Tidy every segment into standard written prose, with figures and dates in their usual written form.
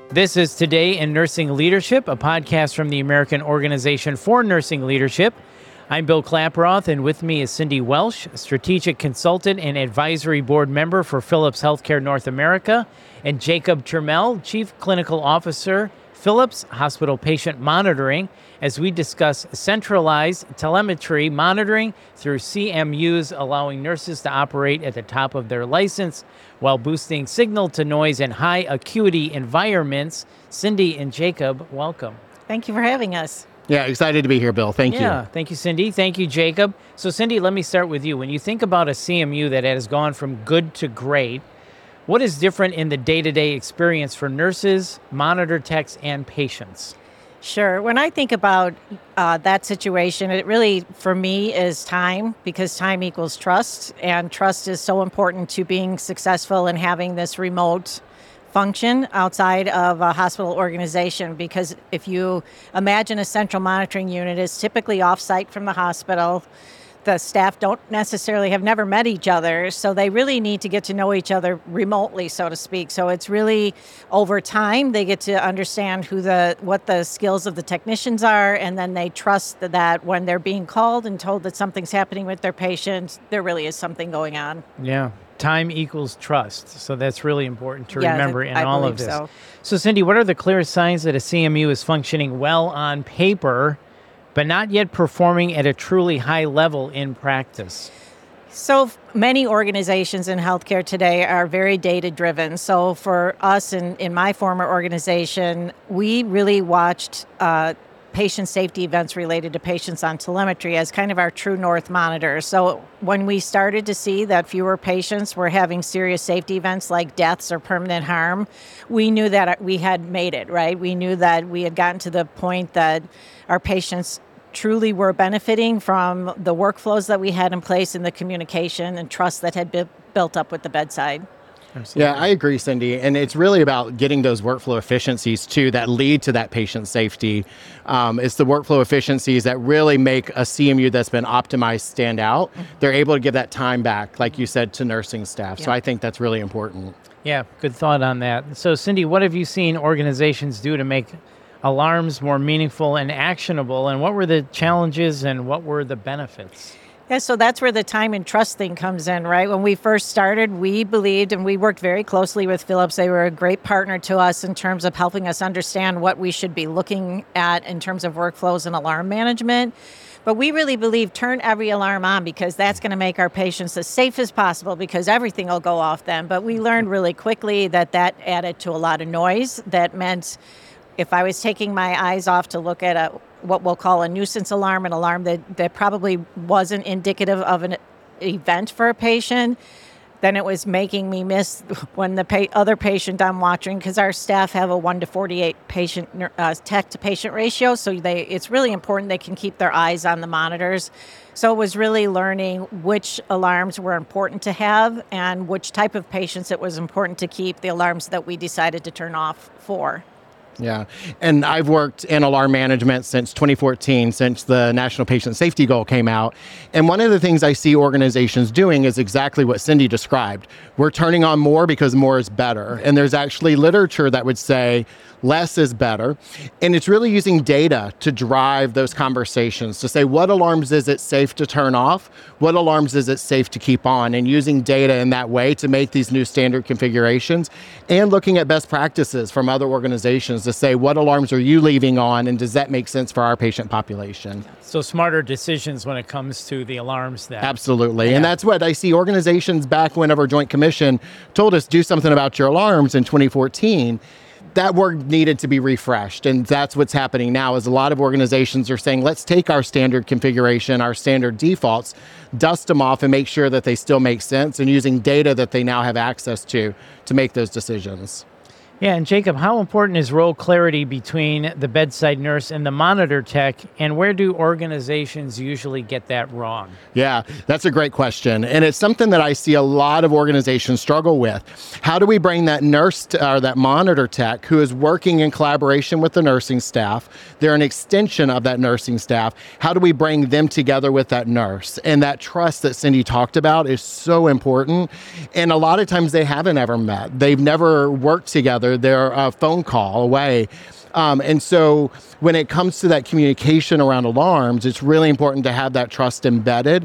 This is Today in Nursing Leadership, a podcast from the American Organization for Nursing Leadership. I'm Bill Klaproth, and with me is Cindy Welsh, Strategic Consultant and Advisory Board Member for Philips Healthcare North America, and Jacob Turmel, Chief Clinical Officer, Philips Hospital Patient Monitoring, as we discuss centralized telemetry monitoring through CMUs, allowing nurses to operate at the top of their license while boosting signal-to-noise and high-acuity environments. Cindy and Jacob, welcome. Thank you for having us. Yeah, excited to be here, Bill. Thank you. Yeah, thank you, Cindy. Thank you, Jacob. So, Cindy, let me start with you. When you think about a CMU that has gone from good to great, what is different in the day-to-day experience for nurses, monitor techs, and patients? Sure. When I think about that situation, it really, for me, is time, because time equals trust, and trust is so important to being successful in having this remote function outside of a hospital organization. Because if you imagine a central monitoring unit is typically off-site from the hospital, the staff don't necessarily have never met each other, so they really need to get to know each other remotely, so to speak. So it's really over time they get to understand what the skills of the technicians are, and then they trust that when they're being called and told that something's happening with their patient, there really is something going on. Yeah. Time equals trust. So that's really important to remember in I all of believe this. So, Cindy, what are the clearest signs that a CMU is functioning well on paper, but not yet performing at a truly high level in practice? So many organizations in healthcare today are very data-driven. So for us in my former organization, we really watched patient safety events related to patients on telemetry as kind of our true north monitor. So when we started to see that fewer patients were having serious safety events like deaths or permanent harm, we knew that we had made it, right? We knew that we had gotten to the point that our patients truly were benefiting from the workflows that we had in place and the communication and trust that had been built up with the bedside. Absolutely. Yeah, I agree, Cindy. And it's really about getting those workflow efficiencies, too, that lead to that patient safety. It's the workflow efficiencies that really make a CMU that's been optimized stand out. Mm-hmm. They're able to give that time back, like you said, to nursing staff. Yeah. So I think that's really important. Yeah, good thought on that. So, Cindy, what have you seen organizations do to make alarms more meaningful and actionable? And what were the challenges and what were the benefits? Yeah, so that's where the time and trust thing comes in, right? When we first started, we believed, and we worked very closely with Philips. They were a great partner to us in terms of helping us understand what we should be looking at in terms of workflows and alarm management. But we really believe turn every alarm on, because that's going to make our patients as safe as possible, because everything will go off then. But we learned really quickly that added to a lot of noise. That meant if I was taking my eyes off to look at what we'll call a nuisance alarm, an alarm that probably wasn't indicative of an event for a patient, then it was making me miss when the other patient I'm watching, because our staff have a 1:48 patient tech-to-patient ratio, so it's really important they can keep their eyes on the monitors. So it was really learning which alarms were important to have and which type of patients it was important to keep the alarms that we decided to turn off for. Yeah. And I've worked in alarm management since 2014, since the National Patient Safety Goal came out. And one of the things I see organizations doing is exactly what Cindy described. We're turning on more because more is better. And there's actually literature that would say less is better. And it's really using data to drive those conversations, to say what alarms is it safe to turn off? What alarms is it safe to keep on? And using data in that way to make these new standard configurations, and looking at best practices from other organizations to say what alarms are you leaving on, and does that make sense for our patient population? So smarter decisions when it comes to the alarms then. Absolutely. Yeah. And that's what I see organizations back whenever Joint Commission told us do something about your alarms in 2014. That work needed to be refreshed, and that's what's happening now. Is a lot of organizations are saying, let's take our standard configuration, our standard defaults, dust them off, and make sure that they still make sense, and using data that they now have access to make those decisions. Yeah, and Jacob, how important is role clarity between the bedside nurse and the monitor tech, and where do organizations usually get that wrong? Yeah, that's a great question, and it's something that I see a lot of organizations struggle with. How do we bring that nurse or that monitor tech who is working in collaboration with the nursing staff? They're an extension of that nursing staff. How do we bring them together with that nurse? And that trust that Cindy talked about is so important, and a lot of times they haven't ever met. They've never worked together. other. They're a phone call away. And so when it comes to that communication around alarms, it's really important to have that trust embedded.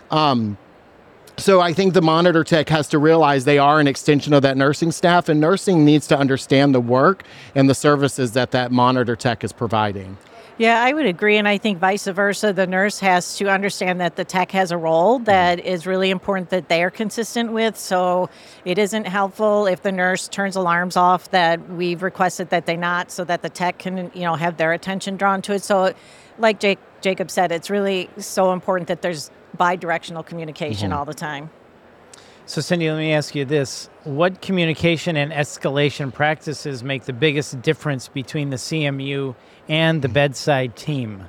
So I think the monitor tech has to realize they are an extension of that nursing staff, and nursing needs to understand the work and the services that that monitor tech is providing. Yeah, I would agree. And I think vice versa, the nurse has to understand that the tech has a role that is really important that they're consistent with. So it isn't helpful if the nurse turns alarms off that we've requested that they not, so that the tech can, have their attention drawn to it. So like Jacob said, it's really so important that there's bi-directional communication all the time. So Cindy, let me ask you this. What communication and escalation practices make the biggest difference between the CMU and the bedside team?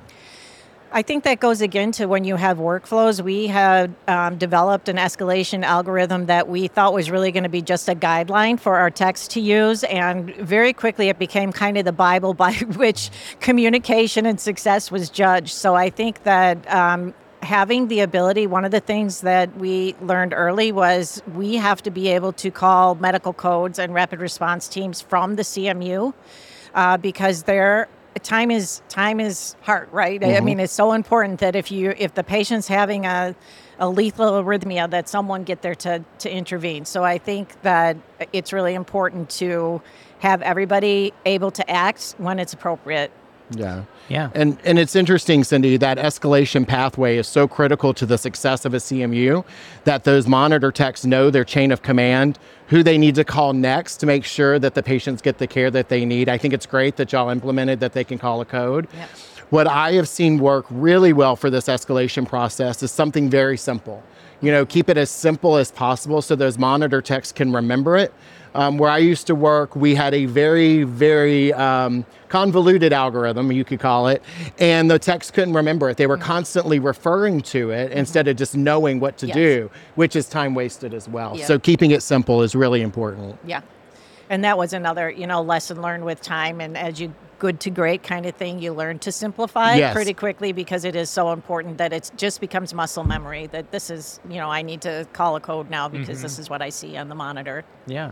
I think that goes again to when you have workflows. We have developed an escalation algorithm that we thought was really going to be just a guideline for our techs to use. And very quickly it became kind of the Bible by which communication and success was judged. So I think that having the ability, one of the things that we learned early was we have to be able to call medical codes and rapid response teams from the CMU because their time is heart, right? I mean, it's so important that if the patient's having a lethal arrhythmia, that someone get there to intervene. So I think that it's really important to have everybody able to act when it's appropriate. Yeah. And it's interesting, Cindy, that escalation pathway is so critical to the success of a CMU that those monitor techs know their chain of command, who they need to call next to make sure that the patients get the care that they need. I think it's great that y'all implemented that they can call a code. Yep. What I have seen work really well for this escalation process is something very simple. Keep it as simple as possible so those monitor techs can remember it. Where I used to work, we had a very, very convoluted algorithm, you could call it, and the techs couldn't remember it. They were constantly referring to it instead of just knowing what to do, which is time wasted as well. Yeah. So keeping it simple is really important. Yeah. And that was another, lesson learned with time. And as you good to great kind of thing, you learn to simplify pretty quickly because it is so important that it just becomes muscle memory that this is, I need to call a code now because this is what I see on the monitor. Yeah.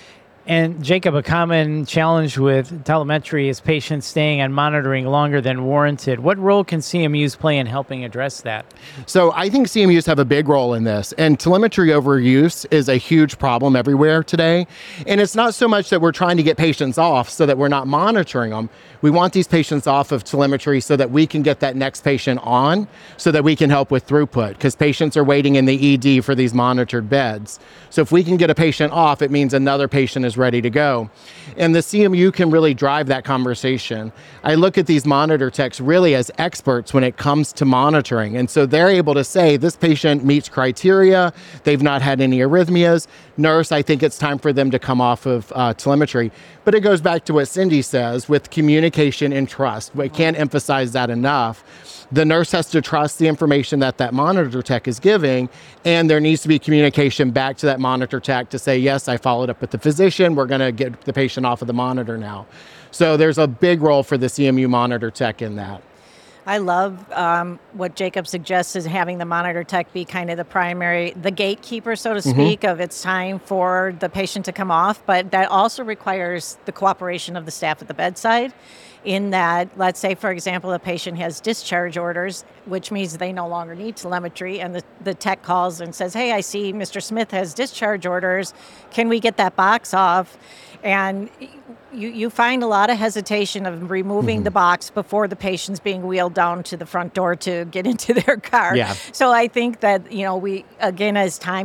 And Jacob, a common challenge with telemetry is patients staying on monitoring longer than warranted. What role can CMUs play in helping address that? So I think CMUs have a big role in this, and telemetry overuse is a huge problem everywhere today. And it's not so much that we're trying to get patients off so that we're not monitoring them. We want these patients off of telemetry so that we can get that next patient on so that we can help with throughput, because patients are waiting in the ED for these monitored beds. So if we can get a patient off, it means another patient is ready to go. And the CMU can really drive that conversation. I look at these monitor techs really as experts when it comes to monitoring. And so they're able to say, this patient meets criteria, they've not had any arrhythmias. Nurse, I think it's time for them to come off of telemetry. But it goes back to what Cindy says with communication and trust. We can't emphasize that enough. The nurse has to trust the information that that monitor tech is giving, and there needs to be communication back to that monitor tech to say, yes, I followed up with the physician, we're going to get the patient off of the monitor now. So there's a big role for the CMU monitor tech in that. I love what Jacob suggests is having the monitor tech be kind of the gatekeeper, so to speak, of it's time for the patient to come off. But that also requires the cooperation of the staff at the bedside in that, let's say, for example, a patient has discharge orders, which means they no longer need telemetry. And the tech calls and says, hey, I see Mr. Smith has discharge orders. Can we get that box off? And you find a lot of hesitation of removing the box before the patient's being wheeled down to the front door to get into their car. Yeah. So I think that, we, again, as time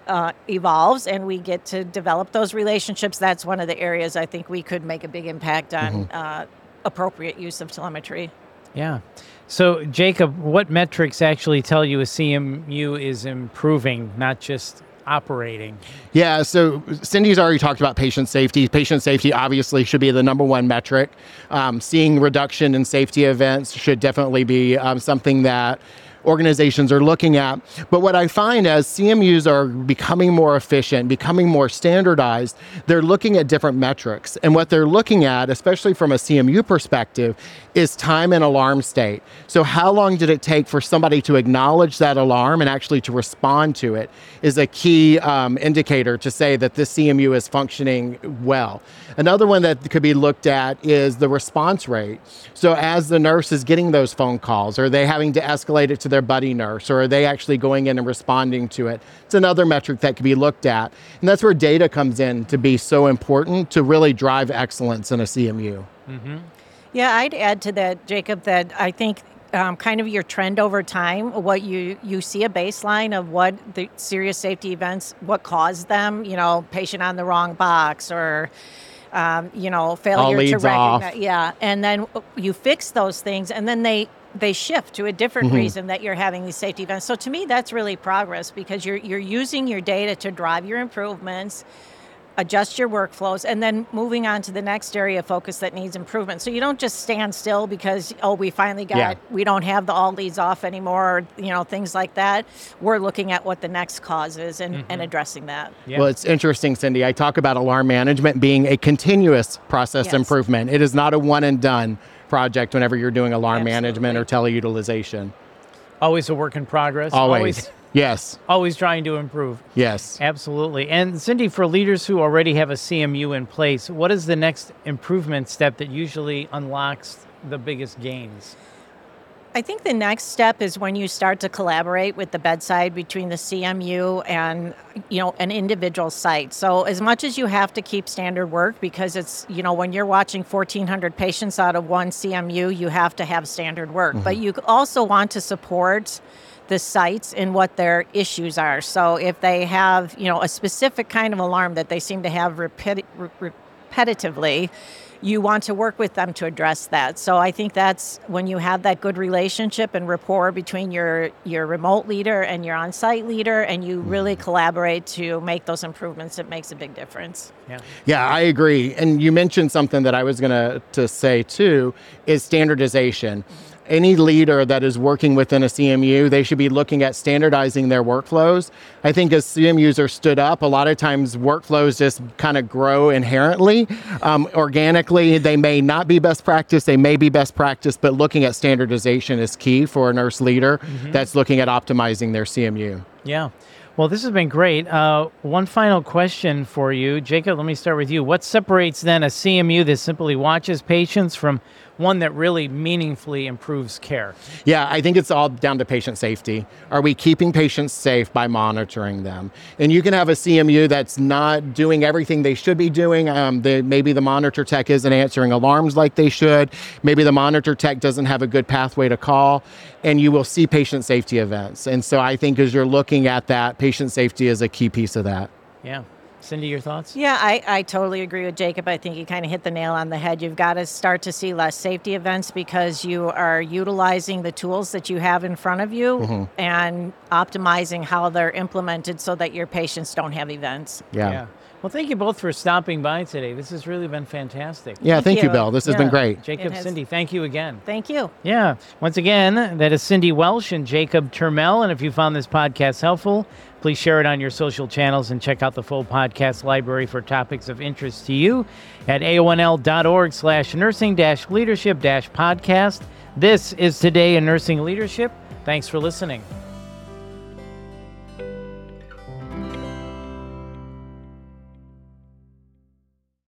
evolves and we get to develop those relationships, that's one of the areas I think we could make a big impact on appropriate use of telemetry. Yeah. So, Jacob, what metrics actually tell you a CMU is improving, not just operating? Yeah, so Cindy's already talked about patient safety. Patient safety obviously should be the number one metric. Seeing reduction in safety events should definitely be something that organizations are looking at. But what I find as CMUs are becoming more efficient, becoming more standardized, they're looking at different metrics. And what they're looking at, especially from a CMU perspective, is time and alarm state. So how long did it take for somebody to acknowledge that alarm and actually to respond to it is a key indicator to say that this CMU is functioning well. Another one that could be looked at is the response rate. So as the nurse is getting those phone calls, are they having to escalate it to their buddy nurse, or are they actually going in and responding to it? It's another metric that could be looked at. And that's where data comes in to be so important to really drive excellence in a CMU. Mm-hmm. Yeah, I'd add to that, Jacob, that I think kind of your trend over time, what you see a baseline of what the serious safety events, what caused them, patient on the wrong box or, failure to recognize. Yeah, and then you fix those things and then they shift to a different reason that you're having these safety events. So to me, that's really progress because you're using your data to drive your improvements, adjust your workflows, and then moving on to the next area of focus that needs improvement. So you don't just stand still because, we finally we don't have the all leads off anymore, or, things like that. We're looking at what the next cause is and addressing that. Yeah. Well, it's interesting, Cindy. I talk about alarm management being a continuous process improvement. It is not a one and done project whenever you're doing alarm management or teleutilization. Always a work in progress. Always. Yes. Always trying to improve. Yes. Absolutely. And Cindy, for leaders who already have a CMU in place, what is the next improvement step that usually unlocks the biggest gains? I think the next step is when you start to collaborate with the bedside between the CMU and, an individual site. So as much as you have to keep standard work, because it's, when you're watching 1,400 patients out of one CMU, you have to have standard work. But you also want to support the sites in what their issues are. So if they have, a specific kind of alarm that they seem to have repetitively, you want to work with them to address that. So I think that's when you have that good relationship and rapport between your remote leader and your on-site leader, and you really collaborate to make those improvements, it makes a big difference. Yeah, I agree. And you mentioned something that I was going to say too, is standardization. Any leader that is working within a CMU, they should be looking at standardizing their workflows. I think as CMUs are stood up, a lot of times workflows just kind of grow inherently, organically. They may not be best practice, they may be best practice, but looking at standardization is key for a nurse leader that's looking at optimizing their CMU. Yeah. Well, this has been great. One final question for you. Jacob, let me start with you. What separates then a CMU that simply watches patients from one that really meaningfully improves care? Yeah, I think it's all down to patient safety. Are we keeping patients safe by monitoring them? And you can have a CMU that's not doing everything they should be doing. Maybe the monitor tech isn't answering alarms like they should. Maybe the monitor tech doesn't have a good pathway to call, and you will see patient safety events. And so I think as you're looking at that, patient safety is a key piece of that. Yeah. Cindy, your thoughts? Yeah, I totally agree with Jacob. I think you kind of hit the nail on the head. You've got to start to see less safety events because you are utilizing the tools that you have in front of you and optimizing how they're implemented so that your patients don't have events. Yeah. Well, thank you both for stopping by today. This has really been fantastic. Yeah, thank you, Bill. This has been great. Jacob, Cindy, thank you again. Thank you. Yeah. Once again, that is Cindy Welsh and Jacob Turmel. And if you found this podcast helpful, please share it on your social channels and check out the full podcast library for topics of interest to you at aonl.org/nursing-leadership-podcast. This is Today in Nursing Leadership. Thanks for listening.